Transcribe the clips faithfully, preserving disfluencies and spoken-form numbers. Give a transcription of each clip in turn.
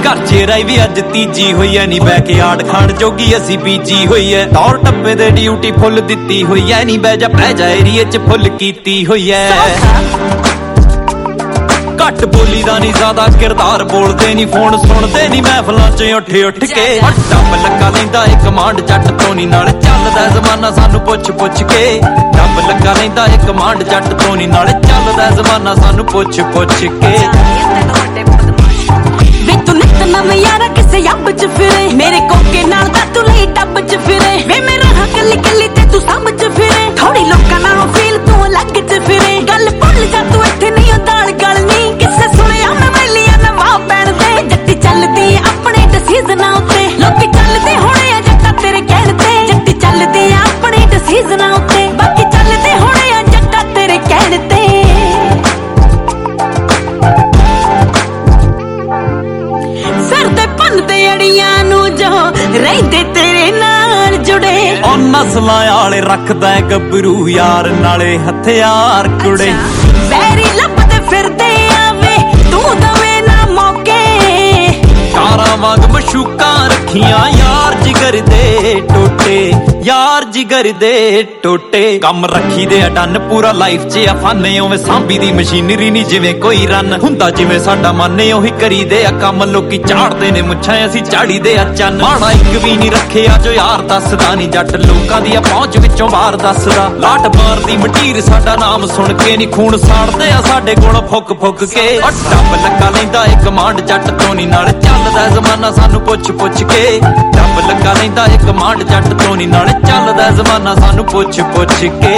घर च रही भी अज तीजी हुई है नी बैकयार्ड खाण जोगी असी बीजी हुई है दौर टप्पे दे ड्यूटी फुल दिती हुई है नी बह जा पै जा एरिए च फुल कीती हुई है घट बोली दा नी ज्यादा किरदार बोलते नी फोन सुनते नी महफिलां च उठ उठ के डब लगा लैंदा ए कमांड जट तो नी नाल चलदा जमाना सानू पुछ पुछ के डब लगा लैंदा ए कमांड जट तो नी नाल चलदा जमाना सानू पुछ पुछ के वे तू नित नवे यारा किसे यब च फिरे मेरे कोके नाल दा तू लई टब च फिरे वे मेरा हां कली कली ते तू सब च फिरे थोड़ी लोकां नालों फील तू अलग च फिरे गल भुल जा तू इत्थे नहीं ताल गलनी किसे सुनिया मैं वेलियां नवा पैण दे जट्टी चलदी अपने डिसीजनां उत्ते लोकी चलदे होणे आ जट्टा तेरे कहण ते जट्टी चलदी अपने डिसीजनां उत्ते बाकी चलदे होणे आ जट्टा तेरे कहण ते सर ते भन्नदे अड़ियां नू जो रहिंदे तेरे नाल जुड़े ओ नस्लां आले रखदा गबरू यार नाले हथियार कुड़े वैरी लभदे फिरदे आवे तू दवे ना मौके कारां वांग मशूकां रखियां यार जिगर दे टोटे यार जिगर दे टोटे कम रखी दे डन पूरा लाइफ च अफाने उवें सांभी दी मशीनरी नहीं जिवें कोई रन हुंदा जिवें साडा माने ओही करी दे आ कम लोकी झाड़दे ने मुच्छां असीं झाड़ी दे आ चन माड़ा इक भी नहीं रखिया जो यार दसदा नहीं जट लोकां दी पहुंच विचों बाहर दसदा लाट मारदी मटीर साडा नाम सुन के नहीं खून साड़दे आ साडे कोल फुक फुक के ओ डब लगा लैंदा ए कमांड जट तो नहीं नाल चलदा जमाना सानू पुछ पुछ के डब लगा लैंदा ए कमांड जट तो नहीं नाल चलदा जमाना सानू पुछ पुछ के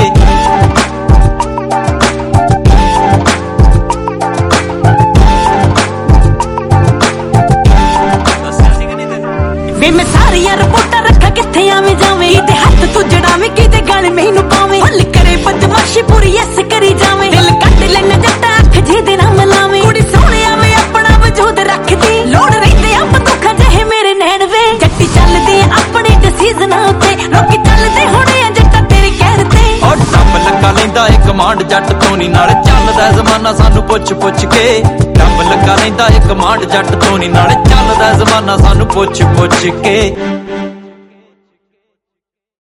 वे मैं सारियां रिपोर्टां रखा किथे आवे जावे ते हथ तू जड़ावे किते गल मैनू पावे भुल करे बदमाशी पूरी ऐस करी जावे दिल कट लेना जट्टा अख जे दे नाम लावे कुड़ी सोहणे आवे अपना वजूद रखदी लोड़ रहिंदे आ बंदूखां चाहे मेरे नैण वे जट्टी चलदी अपने डिसीजनां उत्ते लोकी चलदे होणे आ जट्टा तेरे कहण ते ओ डब लगा लैंदा ए कमांड जट तो नहीं नाल चलदा जमाना सानू पुछ पुछ के डब लगा लैंदा ए कमांड जट तो नहीं नाल चलदा जमाना सानू पुछ पुछ के।